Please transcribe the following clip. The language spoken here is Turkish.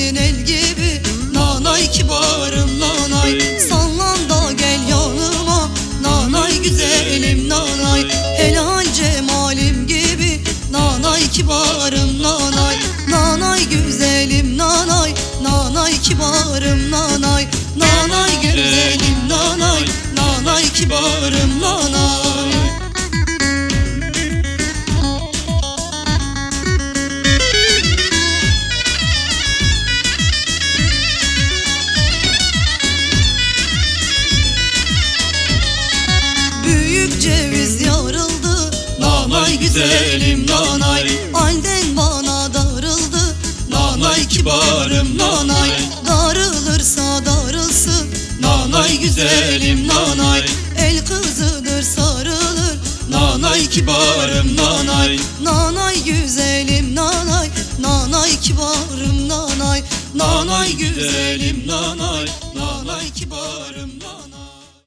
senin el gibi. Nanay kibarım nanay, sallan da gel yanıma. Nanay güzelim nanay, helal cemalim gibi. Nanay kibarım nanay, nanay güzelim nanay, nanay kibarım nanay, nanay güzelim nanay, nanay kibarım nanay. Büyük ceviz yarıldı, nanay güzelim nanay, halden bana darıldı. Nanay kibarım nanay, darılırsa darılsın. Nanay güzelim nanay, el kızıdır sarılır. Nanay kibarım nanay, nanay güzelim nanay, nanay kibarım nanay, nanay güzelim nanay, nanay kibarım.